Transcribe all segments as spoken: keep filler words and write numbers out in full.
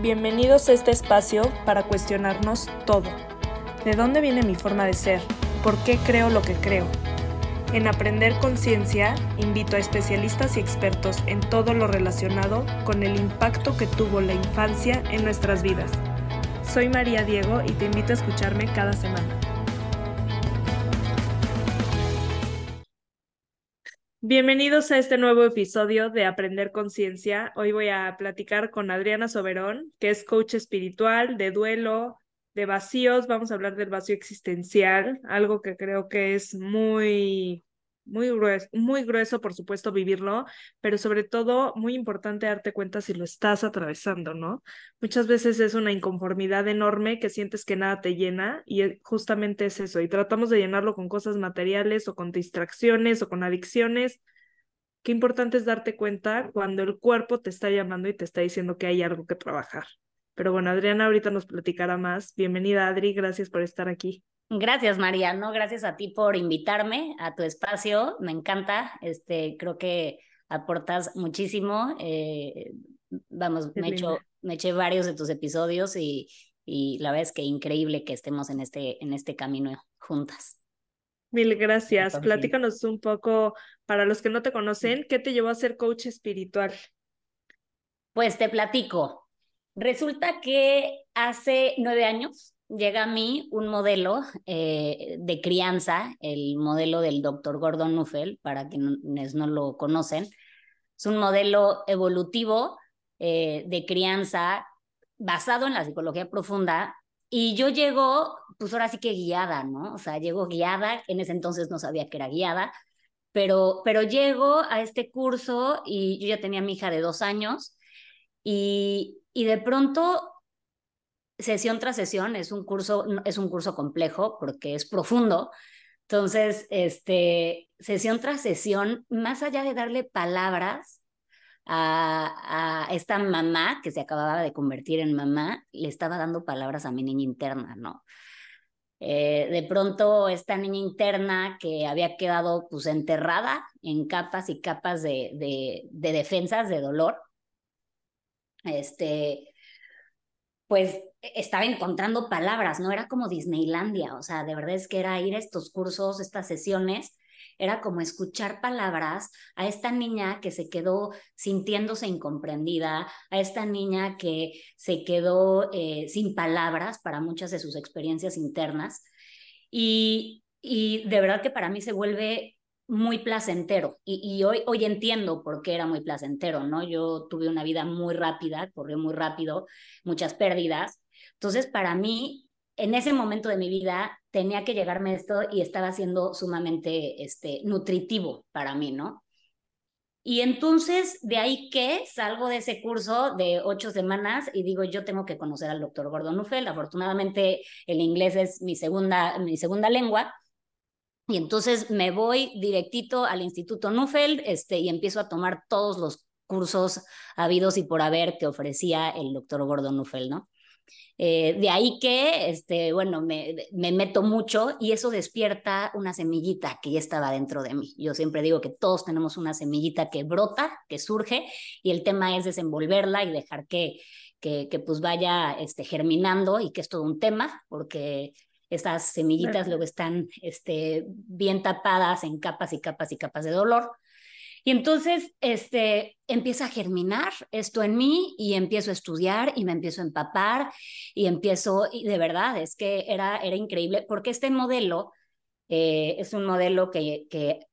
Bienvenidos a este espacio para cuestionarnos todo. ¿De dónde viene mi forma de ser? ¿Por qué creo lo que creo? En Aprender Conciencia, invito a especialistas y expertos en todo lo relacionado con el impacto que tuvo la infancia en nuestras vidas. Soy María Diego y te invito a escucharme cada semana. Bienvenidos a este nuevo episodio de Aprender Conciencia. Hoy voy a platicar con Adriana Soberón, que es coach espiritual de duelo, de vacíos. Vamos a hablar del vacío existencial, algo que creo que es muy, muy grueso, muy grueso, por supuesto, vivirlo, pero sobre todo muy importante darte cuenta si lo estás atravesando, ¿no? Muchas veces es una inconformidad enorme que sientes que nada te llena y justamente es eso. Y tratamos de llenarlo con cosas materiales o con distracciones o con adicciones. Qué importante es darte cuenta cuando el cuerpo te está llamando y te está diciendo que hay algo que trabajar. Pero bueno, Adriana ahorita nos platicará más. Bienvenida, Adri, gracias por estar aquí. Gracias, María, no, gracias a ti por invitarme a tu espacio, me encanta, este, creo que aportas muchísimo, eh, vamos, Qué me he linda. hecho, me eché varios de tus episodios y, y la verdad es que increíble que estemos en este, en este camino juntas. Mil gracias. Entonces, Platícanos un poco, para los que no te conocen, ¿qué te llevó a ser coach espiritual? pues te platico. Resulta que hace nueve años llega a mí un modelo eh, de crianza, el modelo del doctor Gordon Nuffel, para quienes no lo conocen. Es un modelo evolutivo eh, de crianza basado en la psicología profunda. Y yo llego, pues ahora sí que guiada, ¿no? O sea, llego guiada, en ese entonces no sabía que era guiada, pero, pero llego a este curso y yo ya tenía a mi hija de dos años y, y de pronto, sesión tras sesión, es un curso, es un curso complejo porque es profundo. Entonces, este, sesión tras sesión, más allá de darle palabras a, a esta mamá que se acababa de convertir en mamá, le estaba dando palabras a mi niña interna, ¿no? Eh, de pronto esta niña interna que había quedado pues enterrada en capas y capas de, de, de defensas, de dolor, este, pues estaba encontrando palabras, ¿no? Era como Disneylandia, o sea, de verdad es que era ir a estos cursos, estas sesiones, era como escuchar palabras a esta niña que se quedó sintiéndose incomprendida, a esta niña que se quedó eh, sin palabras para muchas de sus experiencias internas. Y, y de verdad que para mí se vuelve muy placentero y, y hoy, hoy entiendo por qué era muy placentero, ¿no? Yo tuve una vida muy rápida, corrió muy rápido, muchas pérdidas. Entonces, para mí, en ese momento de mi vida, tenía que llegarme esto y estaba siendo sumamente este, nutritivo para mí, ¿no? Y entonces, de ahí que salgo de ese curso de ocho semanas y digo, yo tengo que conocer al doctor Gordon Nuffel. Afortunadamente, el inglés es mi segunda, mi segunda lengua. Y entonces me voy directito al Instituto Nuffel este, y empiezo a tomar todos los cursos habidos y por haber que ofrecía el doctor Gordon Nuffel, ¿no? Eh, de ahí que, este, bueno, me, me, meto mucho y eso despierta una semillita que ya estaba dentro de mí. Yo siempre digo que todos tenemos una semillita que brota, que surge, y el tema es desenvolverla y dejar que, que, que pues vaya este, germinando y que es todo un tema, porque estas semillitas luego están este, bien tapadas en capas y capas y capas de dolor. Y entonces este, empieza a germinar esto en mí y empiezo a estudiar y me empiezo a empapar y empiezo, y de verdad es que era, era increíble porque este modelo eh, es un modelo que, que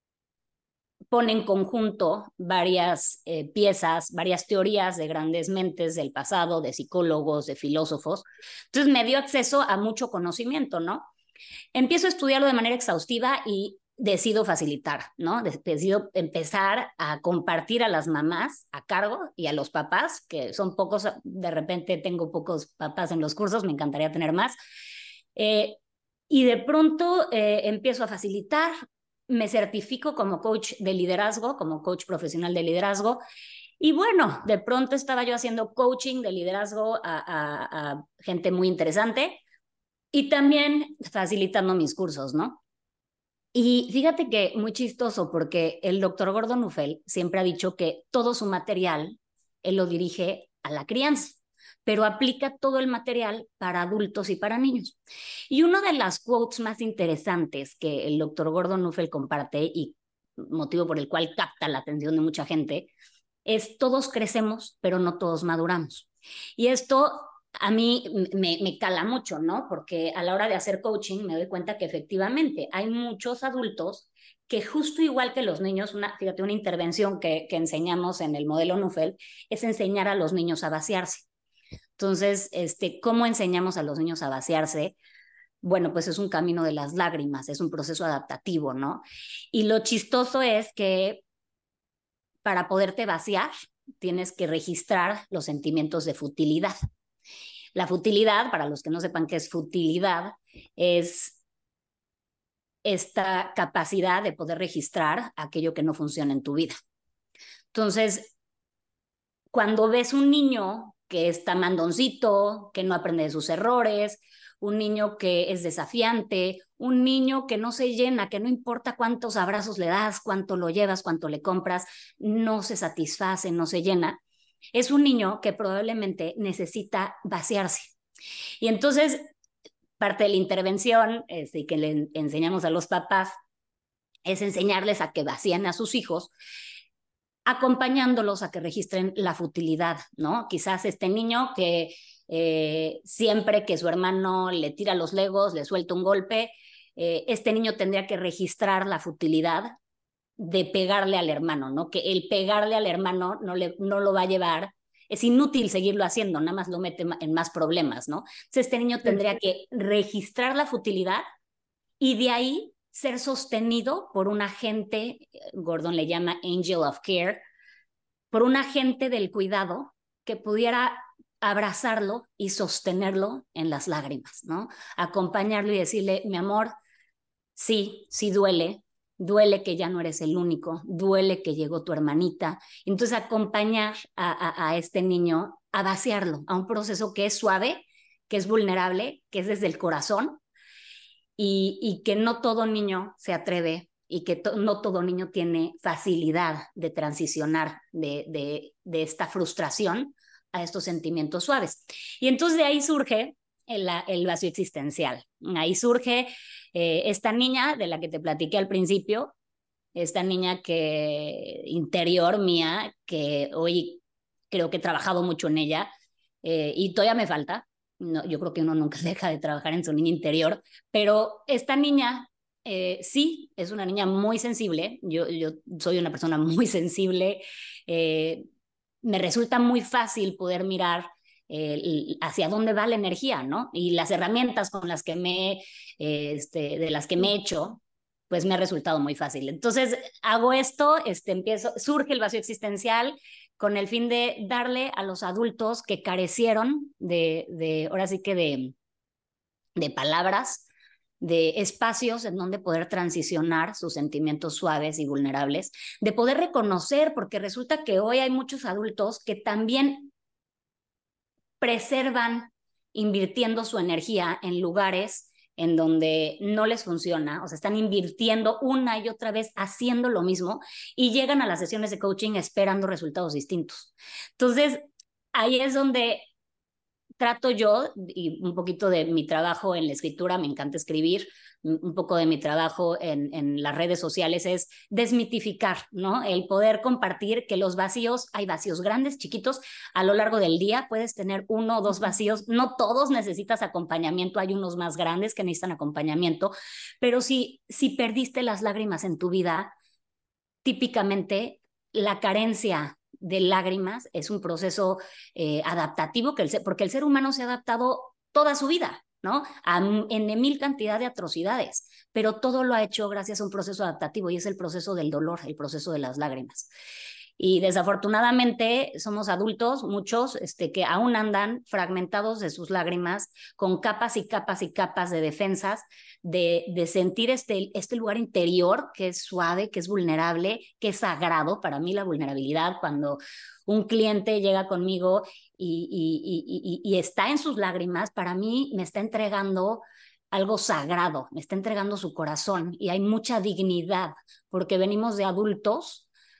pone en conjunto varias eh, piezas, varias teorías de grandes mentes del pasado, de psicólogos, de filósofos. Entonces me dio acceso a mucho conocimiento, ¿no? Empiezo a estudiarlo de manera exhaustiva y decido facilitar, ¿no? Decido empezar a compartir a las mamás a cargo y a los papás, que son pocos, de repente tengo pocos papás en los cursos, me encantaría tener más. Eh, y de pronto eh, empiezo a facilitar, me certifico como coach de liderazgo, como coach profesional de liderazgo. Y bueno, de pronto estaba yo haciendo coaching de liderazgo a, a, a gente muy interesante y también facilitando mis cursos, ¿no? Y fíjate que muy chistoso porque el doctor Gordon Nuffel siempre ha dicho que todo su material él lo dirige a la crianza. pero aplica todo el material para adultos y para niños. Y una de las quotes más interesantes que el doctor Gordon Neufeld comparte y motivo por el cual capta la atención de mucha gente es: todos crecemos, pero no todos maduramos. Y esto a mí me, me cala mucho, ¿no? Porque a la hora de hacer coaching me doy cuenta que efectivamente hay muchos adultos que justo igual que los niños, una, fíjate, una intervención que, que enseñamos en el modelo Neufeld es enseñar a los niños a vaciarse. Entonces, este, ¿cómo enseñamos a los niños a vaciarse? Bueno, pues es un camino de las lágrimas, es un proceso adaptativo, ¿no? Y lo chistoso es que para poderte vaciar, tienes que registrar los sentimientos de futilidad. La futilidad, para los que no sepan qué es futilidad, es esta capacidad de poder registrar aquello que no funciona en tu vida. Entonces, cuando ves un niño que está mandoncito, que no aprende de sus errores, un niño que es desafiante, un niño que no se llena, que no importa cuántos abrazos le das, cuánto lo llevas, cuánto le compras, no se satisface, no se llena, es un niño que probablemente necesita vaciarse. Y entonces, parte de la intervención este, que le enseñamos a los papás es enseñarles a que vacían a sus hijos, acompañándolos a que registren la futilidad, ¿no? Quizás este niño que eh, siempre que su hermano le tira los legos, le suelta un golpe, eh, este niño tendría que registrar la futilidad de pegarle al hermano, ¿no? Que el pegarle al hermano no, le, no lo va a llevar, es inútil seguirlo haciendo, nada más lo mete en más problemas, ¿no? Entonces este niño tendría que registrar la futilidad y de ahí ser sostenido por un agente, Gordon le llama Angel of Care, por un agente del cuidado que pudiera abrazarlo y sostenerlo en las lágrimas, ¿no? Acompañarlo y decirle: mi amor, sí, sí duele, duele que ya no eres el único, duele que llegó tu hermanita. Entonces acompañar a, a, a este niño a vaciarlo, a un proceso que es suave, que es vulnerable, que es desde el corazón, y, y que no todo niño se atreve y que to, no todo niño tiene facilidad de transicionar de, de, de esta frustración a estos sentimientos suaves. Y entonces de ahí surge el, el vacío existencial. Ahí surge eh, esta niña de la que te platiqué al principio, esta niña que interior mía, que hoy creo que he trabajado mucho en ella eh, y todavía me falta. No, yo creo que uno nunca deja de trabajar en su niña interior, pero esta niña eh, sí es una niña muy sensible. Yo, yo soy una persona muy sensible. Eh, me resulta muy fácil poder mirar eh, hacia dónde va la energía, ¿no? Y las herramientas con las que me, eh, este, de las que me he hecho, pues me ha resultado muy fácil. Entonces hago esto, este, empiezo, surge el vacío existencial con el fin de darle a los adultos que carecieron de, de ahora sí que de, de palabras, de espacios en donde poder transicionar sus sentimientos suaves y vulnerables, de poder reconocer, porque resulta que hoy hay muchos adultos que también preservan invirtiendo su energía en lugares en donde no les funciona, o sea, están invirtiendo una y otra vez haciendo lo mismo y llegan a las sesiones de coaching esperando resultados distintos. Entonces, ahí es donde trato yo, y un poquito de mi trabajo en la escritura, me encanta escribir, un poco de mi trabajo en, en las redes sociales es desmitificar, ¿no? El poder compartir que los vacíos, hay vacíos grandes, chiquitos, a lo largo del día puedes tener uno o dos vacíos, no todos necesitas acompañamiento, hay unos más grandes que necesitan acompañamiento, pero si, si perdiste las lágrimas en tu vida, típicamente la carencia de lágrimas es un proceso eh, adaptativo, que el ser, porque el ser humano se ha adaptado toda su vida, ¿no? A, en mil cantidad de atrocidades, pero todo lo ha hecho gracias a un proceso adaptativo y es el proceso del dolor, el proceso de las lágrimas. Y desafortunadamente somos adultos, muchos, este, que aún andan fragmentados de sus lágrimas, con capas y capas y capas de defensas, de, de sentir este, este lugar interior que es suave, que es vulnerable, que es sagrado. Para mí la vulnerabilidad, cuando un cliente llega conmigo y, y, y, y, y está en sus lágrimas, para mí me está entregando algo sagrado, me está entregando su corazón y hay mucha dignidad, porque venimos de adultos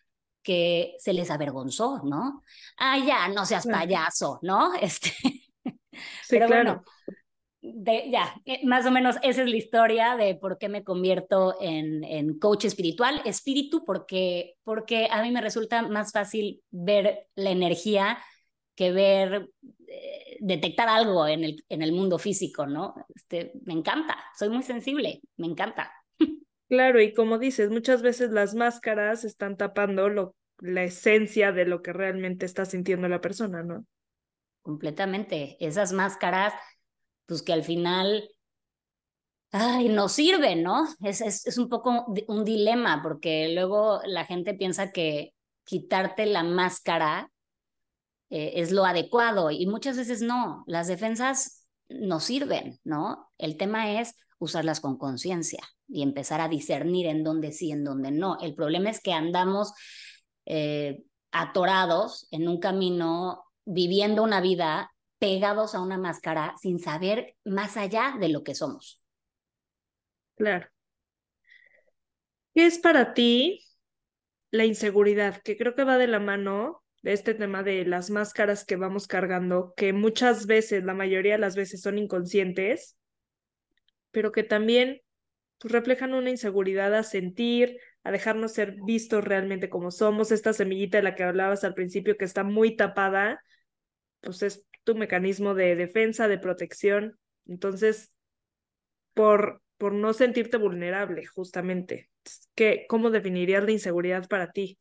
que se les avergonzó, ¿no? Ah, ya, no seas Claro. payaso, ¿no? Este, Sí, pero bueno, claro. de, ya, eh, más o menos esa es la historia de por qué me convierto en, en coach espiritual. Espíritu, porque, porque a mí me resulta más fácil ver la energía que ver, eh, detectar algo en el, en el mundo físico, ¿no? Este, me encanta, soy muy sensible, me encanta. Claro, y como dices, muchas veces las máscaras están tapando lo, la esencia de lo que realmente está sintiendo la persona, ¿no? Completamente. Esas máscaras, pues que al final, ay, no sirven, ¿no? Es, es, es un poco un dilema, porque luego la gente piensa que quitarte la máscara eh, es lo adecuado y muchas veces no, las defensas no sirven, ¿no? El tema es usarlas con conciencia y empezar a discernir en dónde sí, en dónde no. El problema es que andamos eh, atorados en un camino, viviendo una vida pegados a una máscara sin saber más allá de lo que somos. Claro. ¿Qué es para ti la inseguridad? Que creo que va de la mano de este tema de las máscaras que vamos cargando, que muchas veces, la mayoría de las veces son inconscientes, pero que también pues, reflejan una inseguridad a sentir, a dejarnos ser vistos realmente como somos. Esta semillita de la que hablabas al principio que está muy tapada, pues es tu mecanismo de defensa, de protección. Entonces, por, por no sentirte vulnerable, justamente. ¿Qué, cómo definirías la inseguridad para ti?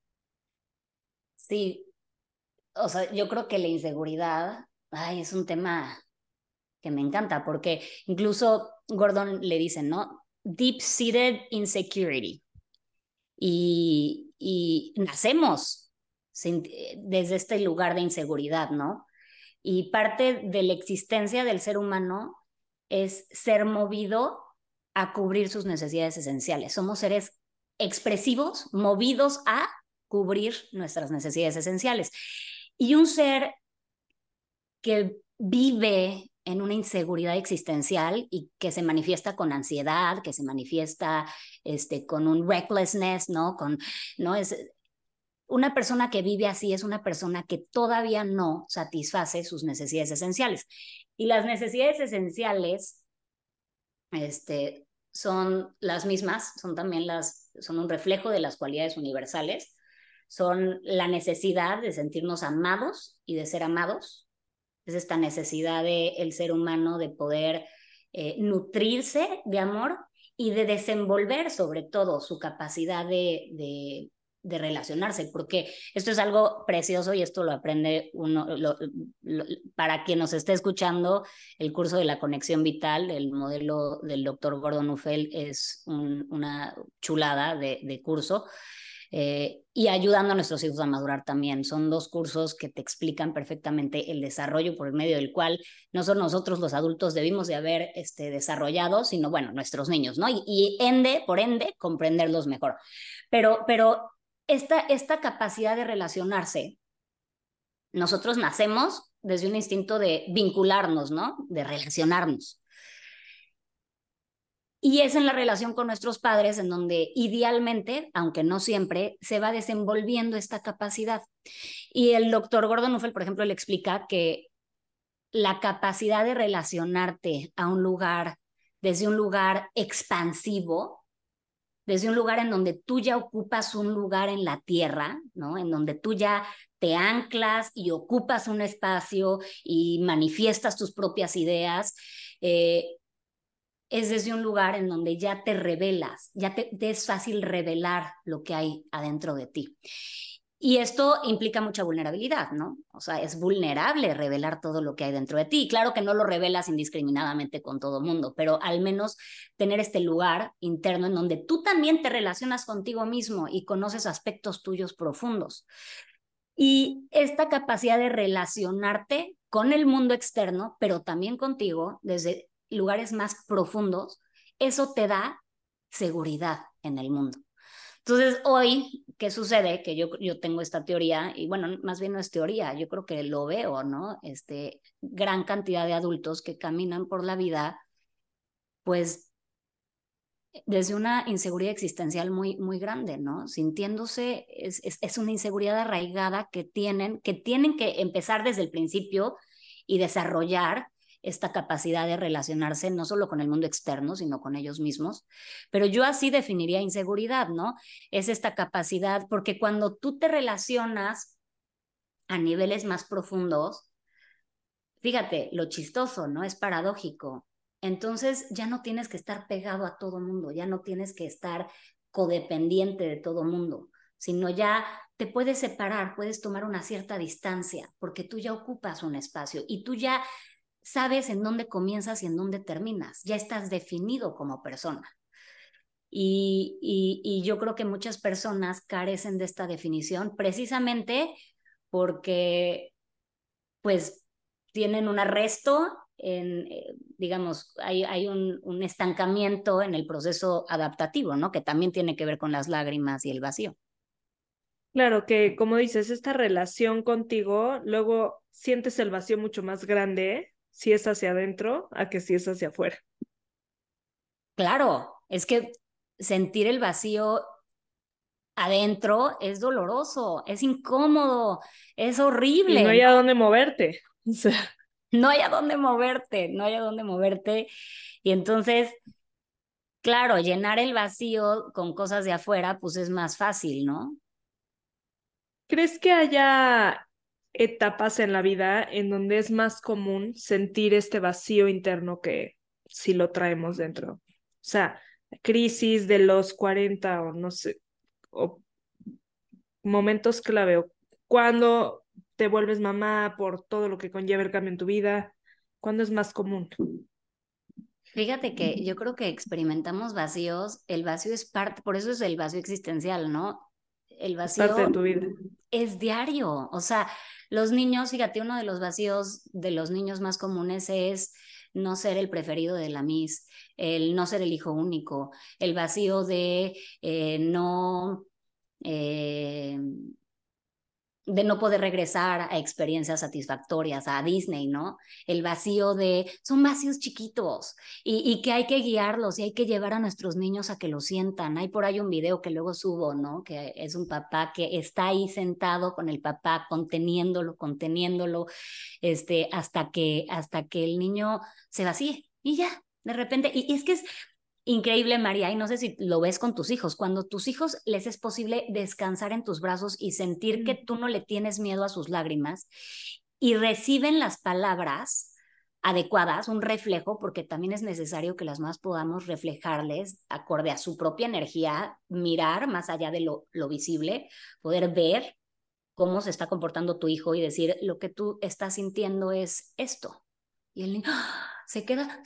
Sí, o sea, yo creo que la inseguridad, ay, es un tema que me encanta, porque incluso Gordon le dice, ¿no? Deep-seated insecurity. Y, y nacemos sin, desde este lugar de inseguridad, ¿no? Y parte de la existencia del ser humano es ser movido a cubrir sus necesidades esenciales. Somos seres expresivos, movidos a cubrir nuestras necesidades esenciales. Y un ser que vive en una inseguridad existencial y que se manifiesta con ansiedad, que se manifiesta este, con un recklessness, ¿no? Con, ¿no? Es, una persona que vive así es una persona que todavía no satisface sus necesidades esenciales. Y las necesidades esenciales este, son las mismas, son también las, son un reflejo de las cualidades universales, son la necesidad de sentirnos amados y de ser amados, es esta necesidad del de ser humano de poder eh, nutrirse de amor y de desenvolver sobre todo su capacidad de, de, de, relacionarse, porque esto es algo precioso y esto lo aprende uno, lo, lo, para quien nos esté escuchando, el curso de la conexión vital, el modelo del doctor Gordon Neufeld es un, una chulada de, de curso. Eh, y ayudando a nuestros hijos a madurar también. Son dos cursos que te explican perfectamente el desarrollo por el medio del cual no solo nosotros los adultos debimos de haber este, desarrollado, sino bueno, nuestros niños, ¿no? Y, y ende, por ende, comprenderlos mejor. Pero, pero esta, esta capacidad de relacionarse, nosotros nacemos desde un instinto de vincularnos, ¿no? De relacionarnos. Y es en la relación con nuestros padres en donde idealmente, aunque no siempre, se va desenvolviendo esta capacidad. Y el doctor Gordon Neufeld, por ejemplo, le explica que la capacidad de relacionarte a un lugar desde un lugar expansivo, desde un lugar en donde tú ya ocupas un lugar en la tierra, ¿no? En donde tú ya te anclas y ocupas un espacio y manifiestas tus propias ideas, eh, es desde un lugar en donde ya te revelas, ya te, te es fácil revelar lo que hay adentro de ti. Y esto implica mucha vulnerabilidad, ¿no? O sea, es vulnerable revelar todo lo que hay dentro de ti. Y claro que no lo revelas indiscriminadamente con todo el mundo, pero al menos tener este lugar interno en donde tú también te relacionas contigo mismo y conoces aspectos tuyos profundos. Y esta capacidad de relacionarte con el mundo externo, pero también contigo desde lugares más profundos, eso te da seguridad en el mundo. Entonces, hoy, ¿qué sucede? Que yo, yo tengo esta teoría, y bueno, más bien no es teoría, yo creo que lo veo, ¿no? Este, gran cantidad de adultos que caminan por la vida, pues desde una inseguridad existencial muy, muy grande, ¿no? Sintiéndose, es, es, es una inseguridad arraigada que tienen, que tienen que empezar desde el principio y desarrollar esta capacidad de relacionarse no solo con el mundo externo, sino con ellos mismos. Pero yo así definiría inseguridad, ¿no? Es esta capacidad, porque cuando tú te relacionas a niveles más profundos, fíjate, lo chistoso, ¿no? Es paradójico. Entonces ya no tienes que estar pegado a todo mundo, ya no tienes que estar codependiente de todo mundo, sino ya te puedes separar, puedes tomar una cierta distancia, porque tú ya ocupas un espacio y tú ya sabes en dónde comienzas y en dónde terminas, ya estás definido como persona. Y, y, y yo creo que muchas personas carecen de esta definición precisamente porque pues tienen un arresto, en, eh, digamos, hay, hay un, un, estancamiento en el proceso adaptativo, ¿no? Que también tiene que ver con las lágrimas y el vacío. Claro que, como dices, esta relación contigo, luego sientes el vacío mucho más grande si es hacia adentro a que si es hacia afuera. Claro, es que sentir el vacío adentro es doloroso, es incómodo, es Y no horrible, hay ¿no? a dónde moverte. O sea, No hay a dónde moverte, no hay a dónde moverte. Y entonces, claro, llenar el vacío con cosas de afuera, pues es más fácil, ¿no? ¿crees que haya etapas en la vida en donde es más común sentir este vacío interno que si lo traemos dentro? O sea, crisis de los cuarenta o no sé, o momentos clave, o cuando te vuelves mamá por todo lo que conlleva el cambio en tu vida, ¿cuándo es más común? Fíjate que yo creo que experimentamos vacíos, el vacío es parte, por eso es el vacío existencial, ¿no? El Es parte vacío de tu vida. es diario, o sea, los niños, fíjate, uno de los vacíos de los niños más comunes es no ser el preferido de la Miss, el no ser el hijo único, el vacío de eh, no... Eh, de no poder regresar a experiencias satisfactorias, a Disney, ¿no? El vacío de, son vacíos chiquitos y, y que hay que guiarlos y hay que llevar a nuestros niños a que lo sientan. Hay por ahí un video que luego subo, ¿no? Que es un papá que está ahí sentado con el papá, conteniéndolo, conteniéndolo, este, hasta que, hasta que el niño se vacíe y ya, de repente, y, y es que es increíble, María, y no sé si lo ves con tus hijos, cuando tus hijos les es posible descansar en tus brazos y sentir que Mm. tú no le tienes miedo a sus lágrimas y reciben las palabras adecuadas, un reflejo, porque también es necesario que las más podamos reflejarles acorde a su propia energía, mirar más allá de lo, lo visible, poder ver cómo se está comportando tu hijo y decir, lo que tú estás sintiendo es esto. Y el niño ¡ah! Se queda,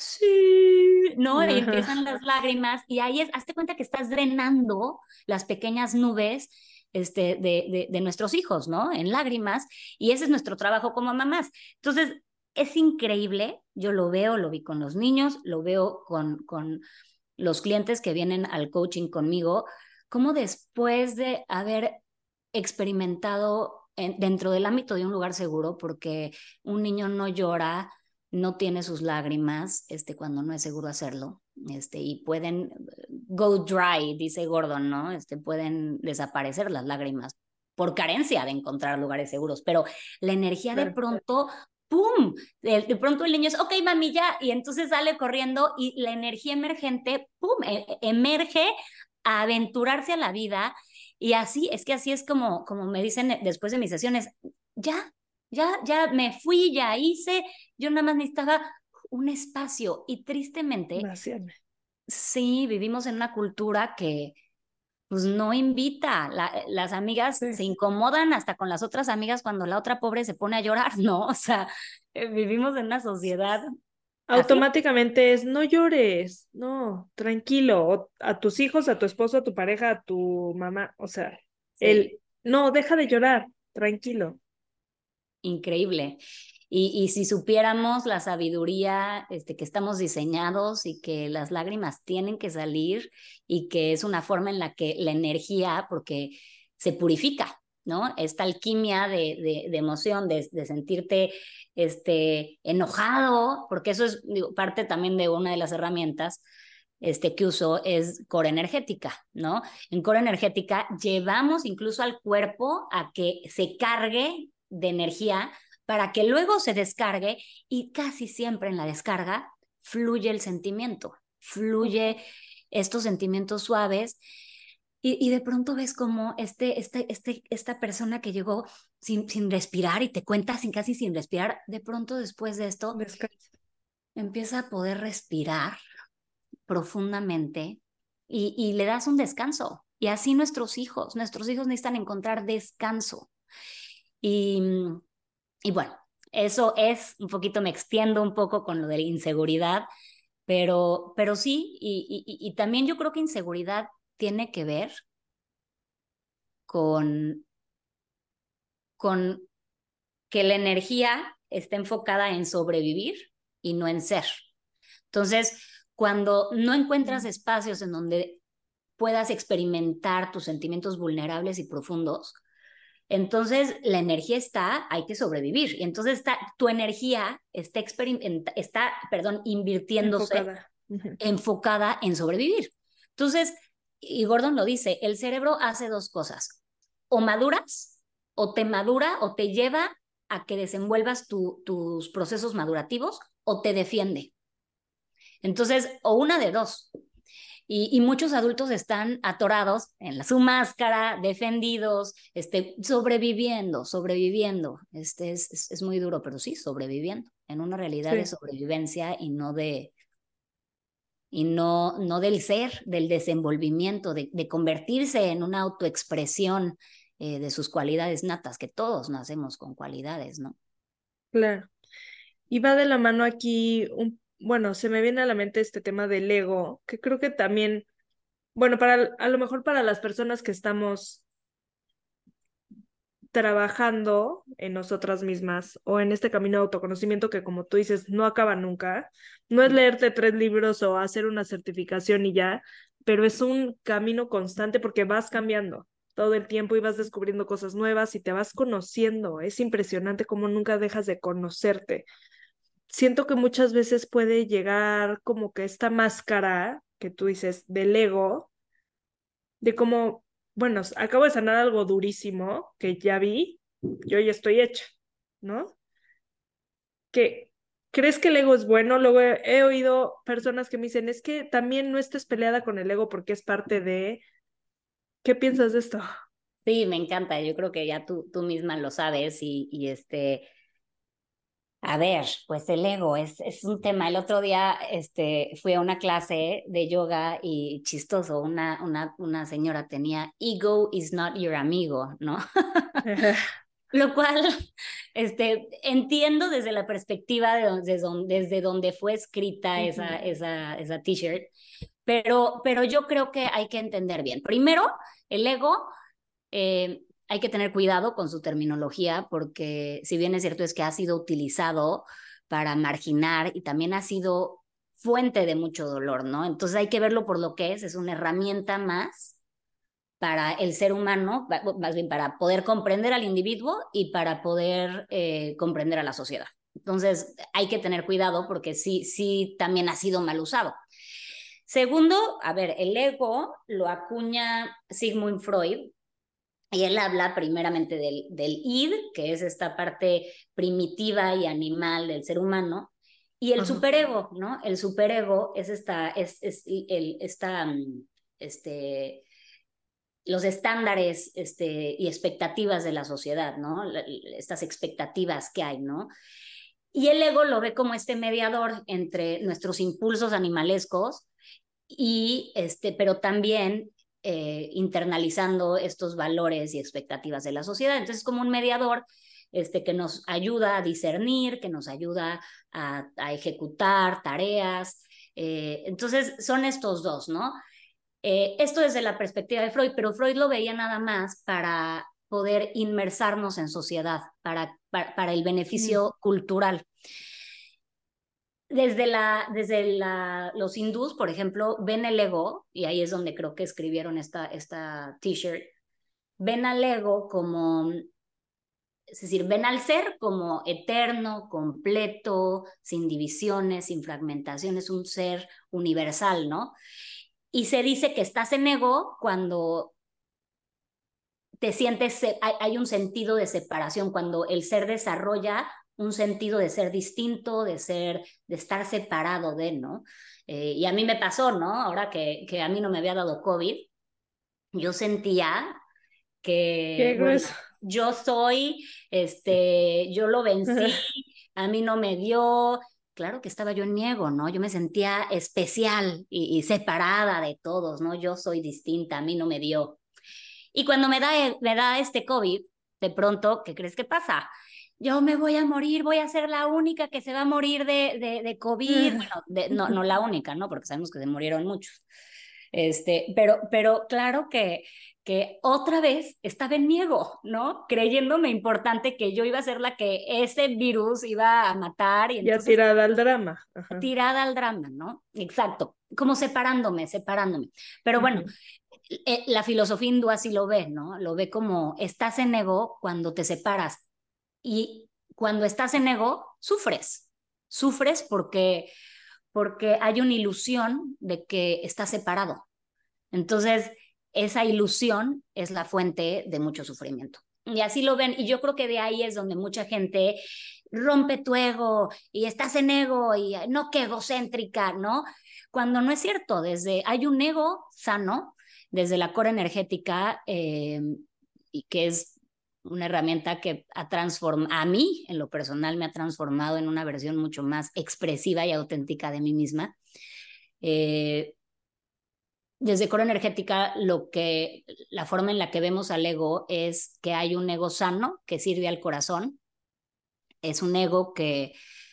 sí, ¿no? Y empiezan Ajá. las lágrimas y ahí es, hazte cuenta que estás drenando las pequeñas nubes este, de, de, de nuestros hijos, ¿no? En lágrimas, y ese es nuestro trabajo como mamás. Entonces, es increíble, yo lo veo, lo vi con los niños, lo veo con, con los clientes que vienen al coaching conmigo, cómo después de haber experimentado en, dentro del ámbito de un lugar seguro, porque un niño no llora, no tiene sus lágrimas, este, cuando no es seguro hacerlo, este, y pueden go dry, dice Gordon, ¿no? Este, pueden desaparecer las lágrimas por carencia de encontrar lugares seguros, pero la energía de Claro. pronto, ¡pum! De, de pronto el niño es, ok, mami, ya, y entonces sale corriendo y la energía emergente, ¡pum! E emerge a aventurarse a la vida y así, es que así es como, como me dicen después de mis sesiones, ya, ya, ya me fui, ya hice, yo nada más necesitaba un espacio y tristemente, Vaciarme. sí, vivimos en una cultura que pues no invita, la, las amigas Sí. se incomodan hasta con las otras amigas cuando la otra pobre se pone a llorar, ¿no? O sea, eh, vivimos en una sociedad así. Automáticamente es, no llores, no, tranquilo, o a tus hijos, a tu esposo, a tu pareja, a tu mamá, o sea, Sí. el, no, deja de llorar, tranquilo. Increíble. Y, y si supiéramos la sabiduría este, que estamos diseñados y que las lágrimas tienen que salir y que es una forma en la que la energía, porque se purifica, ¿no? Esta alquimia de, de, de emoción, de, de, sentirte este, enojado, porque eso es digo, parte también de una de las herramientas, este, que uso es core energética, ¿no? En core energética llevamos incluso al cuerpo a que se cargue de energía para que luego se descargue y casi siempre en la descarga fluye el sentimiento, fluye estos sentimientos suaves y, y de pronto ves como este, este, este, esta persona que llegó sin, sin respirar y te cuenta sin, casi sin respirar, de pronto después de esto Descansa. empieza a poder respirar profundamente y, y le das un descanso. Y así nuestros hijos, nuestros hijos necesitan encontrar descanso. Y, y bueno, eso es un poquito, me extiendo un poco con lo de la inseguridad, pero, pero sí, y, y, y también yo creo que inseguridad tiene que ver con, con que la energía está enfocada en sobrevivir y no en ser. Entonces, cuando no encuentras espacios en donde puedas experimentar tus sentimientos vulnerables y profundos, entonces la energía está, hay que sobrevivir. Y entonces está, tu energía está, está perdón, invirtiéndose, Enfocada. Uh-huh. enfocada en sobrevivir. Entonces, y Gordon lo dice, el cerebro hace dos cosas. O maduras, o te madura, o te lleva a que desenvuelvas tu, tus procesos madurativos, o te defiende. Entonces, o una de dos. Y, y muchos adultos están atorados en la, su máscara, defendidos, este, sobreviviendo, sobreviviendo. Este es, es, es muy duro, pero sí, sobreviviendo, en una realidad Sí. de sobrevivencia y no de, y no, no del ser, del desenvolvimiento, de, de convertirse en una autoexpresión eh, de sus cualidades natas, que todos nacemos con cualidades, ¿no? Claro. Y va de la mano aquí, un, bueno, se me viene a la mente este tema del ego, que creo que también, bueno, para a lo mejor para las personas que estamos trabajando en nosotras mismas o en este camino de autoconocimiento que como tú dices no acaba nunca, no es leerte tres libros o hacer una certificación y ya, pero es un camino constante porque vas cambiando todo el tiempo y vas descubriendo cosas nuevas y te vas conociendo. Es impresionante cómo nunca dejas de conocerte. Siento que muchas veces puede llegar como que esta máscara que tú dices del ego, de como, bueno, acabo de sanar algo durísimo que ya vi, yo ya estoy hecha, ¿no? Que crees que el ego es bueno, luego he, he oído personas que me dicen, es que también no estés peleada con el ego porque es parte de, ¿qué piensas de esto? Sí, me encanta. Yo creo que ya tú, tú misma lo sabes y, y este, a ver, pues el ego es, es un tema. El otro día este, fui a una clase de yoga y chistoso, una, una, una señora tenía ego is not your amigo, ¿no? Lo cual este, entiendo desde la perspectiva de donde, desde, donde, desde donde fue escrita esa, Ujú. esa, esa t-shirt, pero, pero yo creo que hay que entender bien. Primero, el ego eh, hay que tener cuidado con su terminología porque si bien es cierto es que ha sido utilizado para marginar y también ha sido fuente de mucho dolor, ¿no? Entonces hay que verlo por lo que es, es una herramienta más para el ser humano, más bien para poder comprender al individuo y para poder eh, comprender a la sociedad. Entonces hay que tener cuidado porque sí, sí también ha sido mal usado. Segundo, a ver, el ego lo acuña Sigmund Freud y él habla primeramente del, del id, que es esta parte primitiva y animal del ser humano, y el Ajá. superego, ¿no? El superego es esta, es, es el, esta, este, los estándares este, y expectativas de la sociedad, ¿no? Estas expectativas que hay, ¿no? Y el ego lo ve como este mediador entre nuestros impulsos animalescos y este, pero también eh, internalizando estos valores y expectativas de la sociedad. Entonces, como un mediador este, que nos ayuda a discernir, que nos ayuda a, a ejecutar tareas. Eh, entonces, son estos dos, ¿no? Eh, esto desde la perspectiva de Freud, pero Freud lo veía nada más para poder inmersarnos en sociedad, para, para, para el Mm. beneficio cultural. Desde, la, desde la, los hindús, por ejemplo, ven el ego, y ahí es donde creo que escribieron esta, esta t-shirt, ven al ego como es decir, ven al ser como eterno, completo, sin divisiones, sin fragmentaciones, un ser universal, ¿no? Y se dice que estás en ego cuando te sientes, hay, hay un sentido de separación, cuando el ser desarrolla un sentido de ser distinto, de ser, de estar separado de, ¿no? Eh, y a mí me pasó, ¿no? Ahora que, que a mí no me había dado COVID, yo sentía que, Qué bueno, grueso. yo soy, este, yo lo vencí, a mí no me dio, claro que estaba yo en mi ego, ¿no? Yo me sentía especial y, y separada de todos, ¿no? Yo soy distinta, a mí no me dio. Y cuando me da, me da este COVID, de pronto, ¿qué crees que pasa? Yo me voy a morir, voy a ser la única que se va a morir de, de, de COVID. Bueno, de, no, no la única, ¿no? Porque sabemos que se murieron muchos. Este, pero, pero claro que, que otra vez estaba en mi ego, ¿no? Creyéndome importante que yo iba a ser la que ese virus iba a matar y Ya entonces tirada al drama. Ajá. tirada al drama, ¿no? Exacto, como separándome, separándome. Pero bueno, Ujú. eh, la filosofía hindú así lo ve, ¿no? Lo ve como estás en ego cuando te separas y cuando estás en ego sufres, sufres porque porque hay una ilusión de que estás separado. Entonces, esa ilusión es la fuente de mucho sufrimiento. Y así lo ven, y yo creo que de ahí es donde mucha gente rompe tu ego y estás en ego y no que egocéntrica, ¿no? Cuando no es cierto, desde hay un ego sano, desde la core energética, eh, y que es una herramienta que ha transformado, a mí en lo personal me ha transformado en una versión mucho más expresiva y auténtica de mí misma. Eh, Desde Core Energética, lo que, la forma en la que vemos al ego es que hay un ego sano que sirve al corazón, es un ego que,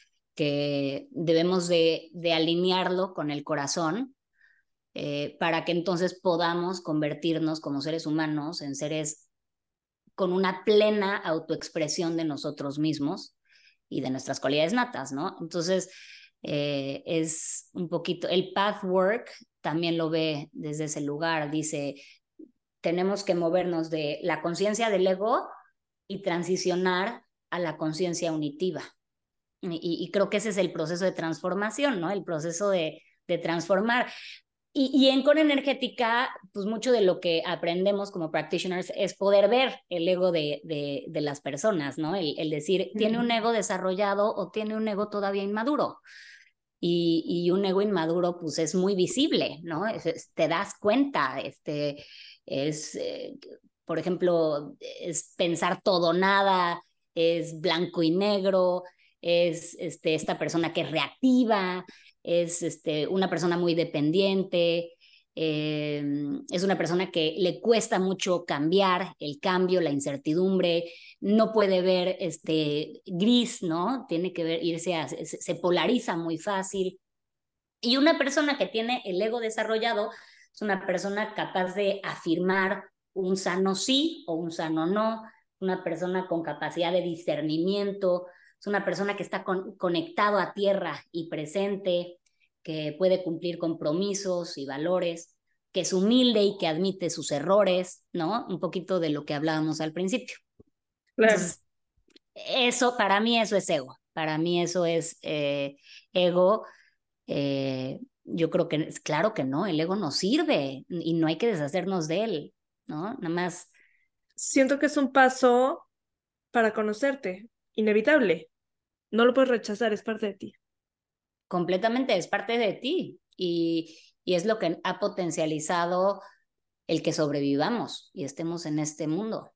que debemos de, de alinearlo con el corazón, eh, para que entonces podamos convertirnos como seres humanos en seres con una plena autoexpresión de nosotros mismos y de nuestras cualidades natas, ¿no? Entonces, eh, es un poquito, el pathwork también lo ve desde ese lugar, dice, tenemos que movernos de la conciencia del ego y transicionar a la conciencia unitiva. Y, y, creo que ese es el proceso de transformación, ¿no? El proceso de, de transformar. Y, y en Core Energética, pues mucho de lo que aprendemos como practitioners es poder ver el ego de, de, de las personas, ¿no? El, el decir, ¿tiene un ego desarrollado o tiene un ego todavía inmaduro? Y, y un ego inmaduro, pues es muy visible, ¿no? Es, es, te das cuenta, este, es, eh, por ejemplo, es pensar todo nada, es blanco y negro, es este, esta persona que es reactiva, es este, una persona muy dependiente, eh, es una persona que le cuesta mucho cambiar, el cambio, la incertidumbre, no puede ver este gris, ¿no? Tiene que ver, irse a, se, se polariza muy fácil. Y una persona que tiene el ego desarrollado es una persona capaz de afirmar un sano sí o un sano no, una persona con capacidad de discernimiento, es una persona que está con, conectado a tierra y presente, que puede cumplir compromisos y valores, que es humilde y que admite sus errores, ¿no? Un poquito de lo que hablábamos al principio. Claro. Entonces, eso, para mí eso es ego, para mí eso es eh, ego. Eh, yo creo que, es claro que no, el ego nos sirve y no hay que deshacernos de él, ¿no? Nada más, Siento que es un paso para conocerte, inevitable. No lo puedes rechazar, es parte de ti. completamente es parte de ti y, y es lo que ha potencializado el que sobrevivamos y estemos en este mundo.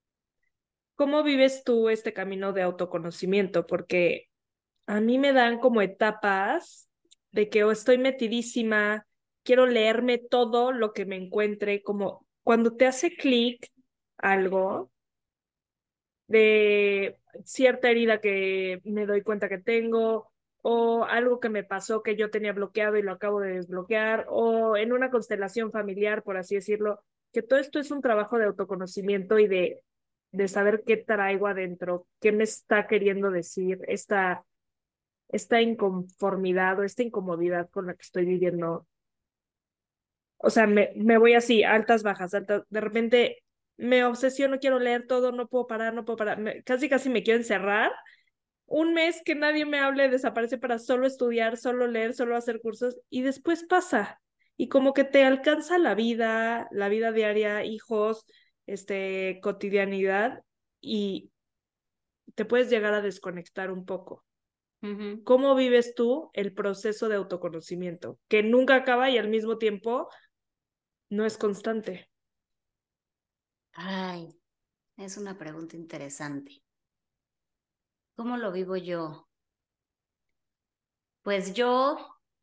¿Cómo vives tú este camino de autoconocimiento? Porque a mí me dan como etapas de que o estoy metidísima, quiero leerme todo lo que me encuentre, como cuando te hace clic algo de cierta herida que me doy cuenta que tengo, o algo que me pasó que yo tenía bloqueado y lo acabo de desbloquear, o en una constelación familiar, por así decirlo, que todo esto es un trabajo de autoconocimiento y de, de saber qué traigo adentro, qué me está queriendo decir esta, esta inconformidad o esta incomodidad con la que estoy viviendo. O sea, me, me voy así, altas, bajas, altas. De repente me obsesiono, quiero leer todo, no puedo parar, no puedo parar, me, casi casi me quiero encerrar. Un mes que nadie me hable, desaparece para solo estudiar, solo leer, solo hacer cursos y después pasa. Y como que te alcanza la vida, la vida diaria, hijos, este, cotidianidad y te puedes llegar a desconectar un poco. Ujú. ¿Cómo vives tú el proceso de autoconocimiento? Que nunca acaba y al mismo tiempo no es constante. Ay, es una pregunta interesante. ¿Cómo lo vivo yo? Pues yo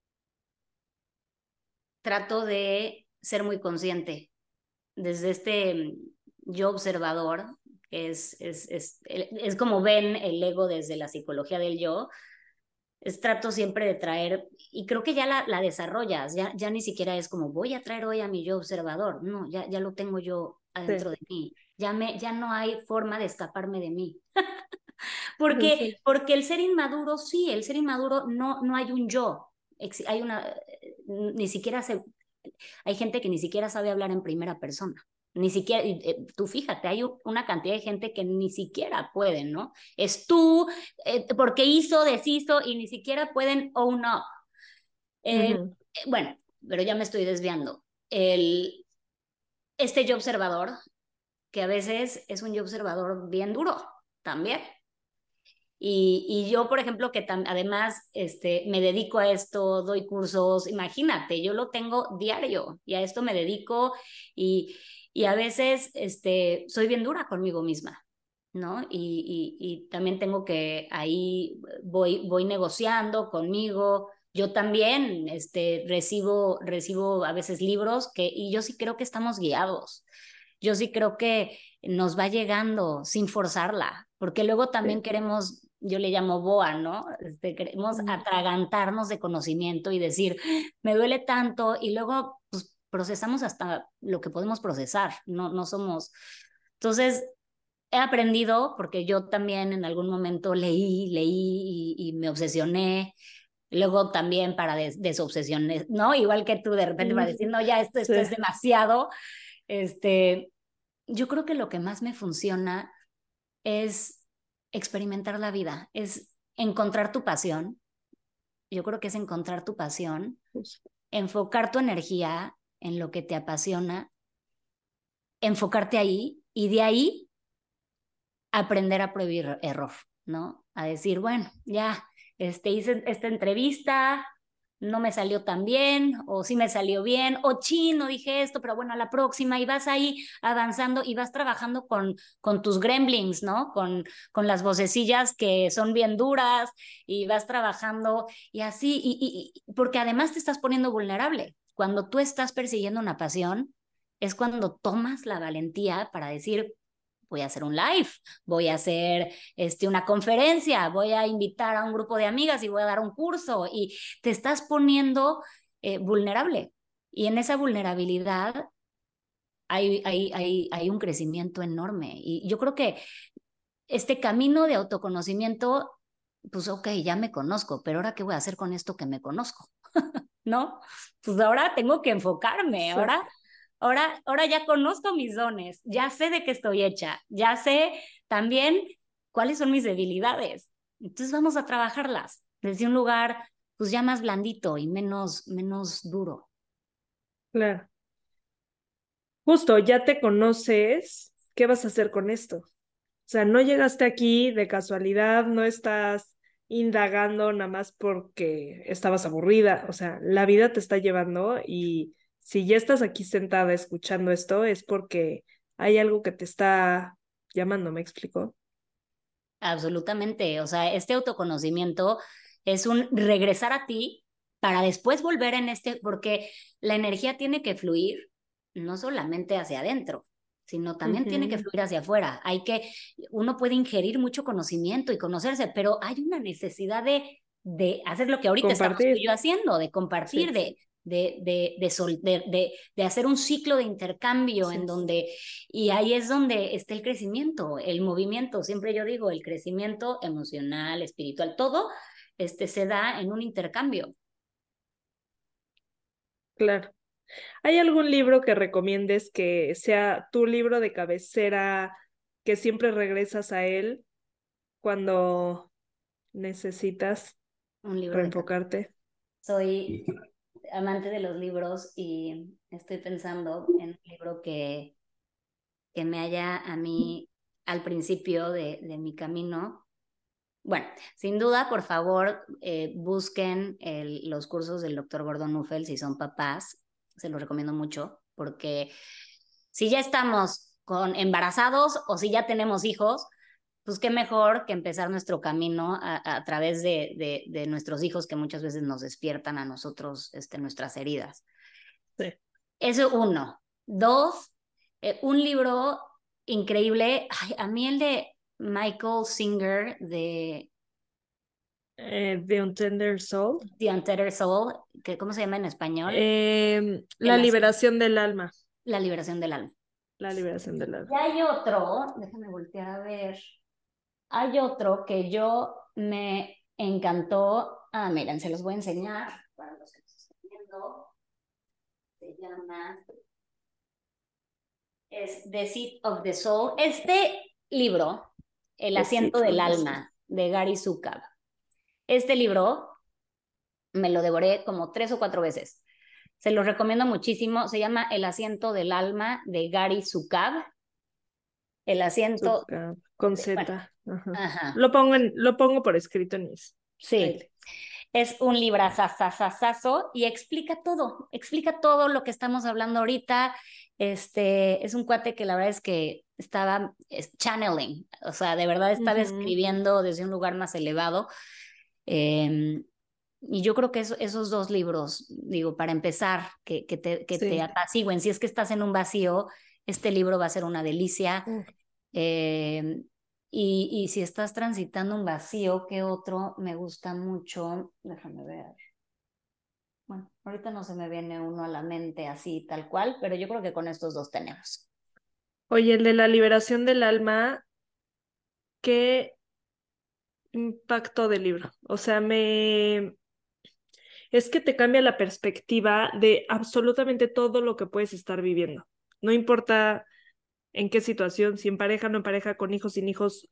trato de ser muy consciente desde este mm, yo observador, que es, es, es, es como ven el ego desde la psicología del yo, es trato siempre de traer, y creo que ya la, la desarrollas, ya, ya ni siquiera es como voy a traer hoy a mi yo observador, no, ya, ya lo tengo yo adentro Sí, de mí, ya, me, ya no hay forma de escaparme de mí, porque, sí, porque el ser inmaduro, sí, el ser inmaduro no, no hay un yo, hay una, ni siquiera se, hay gente que ni siquiera sabe hablar en primera persona. Ni siquiera, eh, tú fíjate, hay una cantidad de gente que ni siquiera pueden, ¿no? Es tú, eh, porque hizo, deshizo y ni siquiera pueden own up. Eh, ujú, bueno, pero ya me estoy desviando. El, este yo observador, que a veces es un yo observador bien duro también. Y, y yo, por ejemplo, que tam, además este, me dedico a esto, doy cursos, imagínate, yo lo tengo diario y a esto me dedico y, y a veces este, soy bien dura conmigo misma, ¿no? Y, y, y también tengo que ahí voy, voy negociando conmigo. Yo también este, recibo, recibo a veces libros que, y yo sí creo que estamos guiados. Yo sí creo que nos va llegando sin forzarla, porque luego también sí, queremos, yo le llamo boa, ¿no? Este, queremos ujú, atragantarnos de conocimiento y decir, me duele tanto, y luego pues, procesamos hasta lo que podemos procesar, no, no somos. Entonces, he aprendido, porque yo también en algún momento leí, leí y, y me obsesioné. Luego también para des desobsesiones, ¿no? Igual que tú de repente para decir, ujú, no, ya esto, sí, esto es demasiado. Este, yo creo que lo que más me funciona es experimentar la vida, es encontrar tu pasión. Yo creo que es encontrar tu pasión, justo, enfocar tu energía en lo que te apasiona, enfocarte ahí y de ahí aprender a prohibir error, ¿no? A decir, bueno, ya, este, hice esta entrevista, no me salió tan bien, o sí me salió bien, o chin, no dije esto, pero bueno, a la próxima, y vas ahí avanzando y vas trabajando con, con tus gremlins, ¿no? Con, con las vocecillas que son bien duras, y vas trabajando, y así, y, y, y porque además te estás poniendo vulnerable. Cuando tú estás persiguiendo una pasión, es cuando tomas la valentía para decir, voy a hacer un live, voy a hacer este, una conferencia, voy a invitar a un grupo de amigas y voy a dar un curso y te estás poniendo eh, vulnerable. Y en esa vulnerabilidad hay, hay, hay, hay un crecimiento enorme. Y yo creo que este camino de autoconocimiento, pues ok, ya me conozco, pero ahora qué voy a hacer con esto que me conozco, ¿no? Pues ahora tengo que enfocarme, ahora exacto. Ahora, ahora ya conozco mis dones, ya sé de qué estoy hecha, ya sé también cuáles son mis debilidades. Entonces vamos a trabajarlas desde un lugar pues ya más blandito y menos, menos duro. Claro. Justo, ya te conoces, ¿qué vas a hacer con esto? O sea, no llegaste aquí de casualidad, no estás indagando nada más porque estabas aburrida. O sea, la vida te está llevando y si ya estás aquí sentada escuchando esto es porque hay algo que te está llamando, ¿me explico? Absolutamente. O sea, este autoconocimiento es un regresar a ti para después volver en este, porque la energía tiene que fluir no solamente hacia adentro, sino también tiene que Ujú. fluir hacia afuera. Hay que, uno puede ingerir mucho conocimiento y conocerse, pero hay una necesidad de, de hacer lo que ahorita estamos tú y Compartir. yo haciendo, de Sí, compartir, de, de, de, de, sol, de, de, de hacer un ciclo de intercambio en sí, donde y ahí es donde está el crecimiento, el movimiento. Siempre yo digo, el crecimiento emocional, espiritual, todo este, se da en un intercambio. claro. ¿Hay algún libro que recomiendes que sea tu libro de cabecera, que siempre regresas a él cuando necesitas Un libro de cabecera. reenfocarte? Soy amante de los libros y estoy pensando en un libro que, que me haya a mí al principio de, de mi camino. Bueno, sin duda, por favor, eh, busquen el, los cursos del doctor Gordon Nuffel si son papás. Se los recomiendo mucho porque si ya estamos con embarazados o si ya tenemos hijos, pues qué mejor que empezar nuestro camino a, a través de, de, de, nuestros hijos que muchas veces nos despiertan a nosotros este, nuestras heridas. Sí. Eso uno. Dos, eh, un libro increíble. Ay, a mí el de Michael Singer de Eh, The Untender Soul. The Untethered Soul, que, ¿cómo se llama en español? Eh, La El, liberación del alma. la liberación del alma. La liberación del Y alma. hay otro, déjame voltear a ver. Hay otro que yo me encantó. Ah, miren, se los voy a enseñar para los que nos están viendo. Se llama, es The Seat of the Soul. Este libro, El The asiento Seat del of the Soul. alma, de Gary Zukav. Este libro me lo devoré como tres o cuatro veces. Se los recomiendo muchísimo. Se llama El asiento del alma de Gary Zukav. El asiento, Zucca, con de, bueno, Z. Ajá. ajá, Lo pongo en, lo pongo por escrito en mis. sí. Ahí. Es un librazazazazazo y explica todo, explica todo lo que estamos hablando ahorita. Este, es un cuate que la verdad es que estaba es, channeling, o sea, de verdad estaba Ujú. escribiendo desde un lugar más elevado. Eh, y yo creo que eso, esos dos libros, digo, para empezar, que, que te, que te Sí. apacigüen, si es que estás en un vacío, este libro va a ser una delicia. Uh. Eh, y, y si estás transitando un vacío, ¿qué otro me gusta mucho? Déjame ver. Bueno, ahorita no se me viene uno a la mente así tal cual, pero yo creo que con estos dos tenemos. Oye, el de la liberación del alma, qué impacto del libro. O sea, me... Es que te cambia la perspectiva de absolutamente todo lo que puedes estar viviendo. No importa en qué situación, si en pareja, no en pareja, con hijos, sin hijos,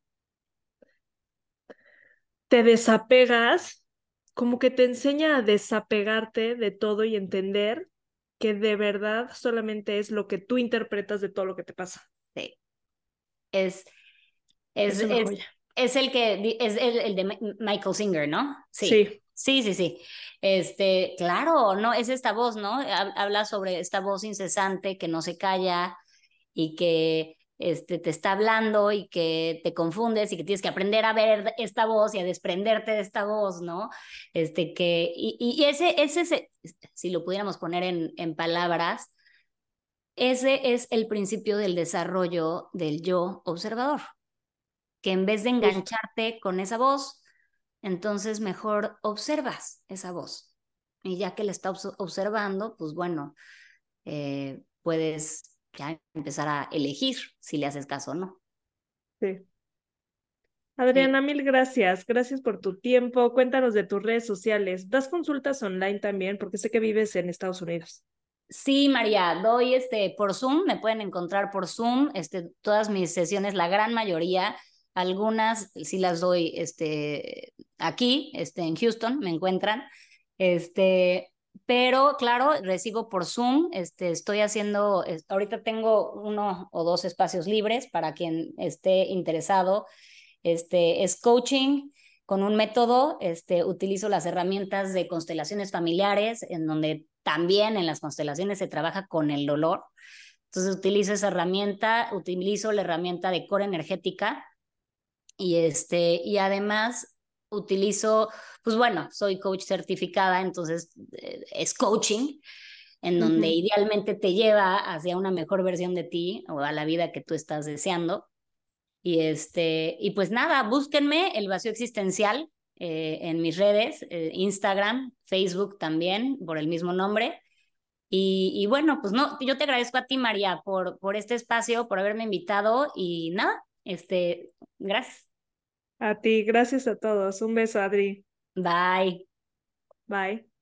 te desapegas, como que te enseña a desapegarte de todo y entender que de verdad solamente es lo que tú interpretas de todo lo que te pasa. Sí. Es, es, Es una es, joya. es el que es el, el de Michael Singer, ¿no? Sí. Sí, Sí, sí, sí. Este, claro, no, es esta voz, ¿no? Habla sobre esta voz incesante que no se calla y que este, te está hablando y que te confundes y que tienes que aprender a ver esta voz y a desprenderte de esta voz, ¿no? Este, que, y, y ese, ese, ese, si lo pudiéramos poner en, en palabras, ese es el principio del desarrollo del yo observador, que en vez de justo. engancharte con esa voz, entonces mejor observas esa voz. Y ya que la está observando, pues bueno, eh, puedes ya empezar a elegir si le haces caso o no. Sí. Sí. Adriana, mil gracias. Gracias por tu tiempo. Cuéntanos de tus redes sociales. ¿Das consultas online también? Porque sé que vives en Estados Unidos. Sí, María, doy este por Zoom, me pueden encontrar por Zoom, este, todas mis sesiones, la gran mayoría, algunas sí las doy este, aquí, este, en Houston, me encuentran, este, pero claro, recibo por Zoom, este, estoy haciendo, ahorita tengo uno o dos espacios libres para quien esté interesado, este, es coaching con un método, este, utilizo las herramientas de constelaciones familiares, en donde también en las constelaciones se trabaja con el dolor. Entonces utilizo esa herramienta, utilizo la herramienta de core energética y, este, y además utilizo, pues bueno, soy coach certificada, entonces eh, es coaching, en donde Ujú. idealmente te lleva hacia una mejor versión de ti o a la vida que tú estás deseando. Y, este, y pues nada, búsquenme el vacío existencial eh, en mis redes, eh, Instagram, Facebook también, por el mismo nombre. Y, y, bueno, pues no, yo te agradezco a ti, María, por, por este espacio, por haberme invitado y nada, este, gracias. A ti, gracias a todos. Un beso, Adri. Bye. Bye.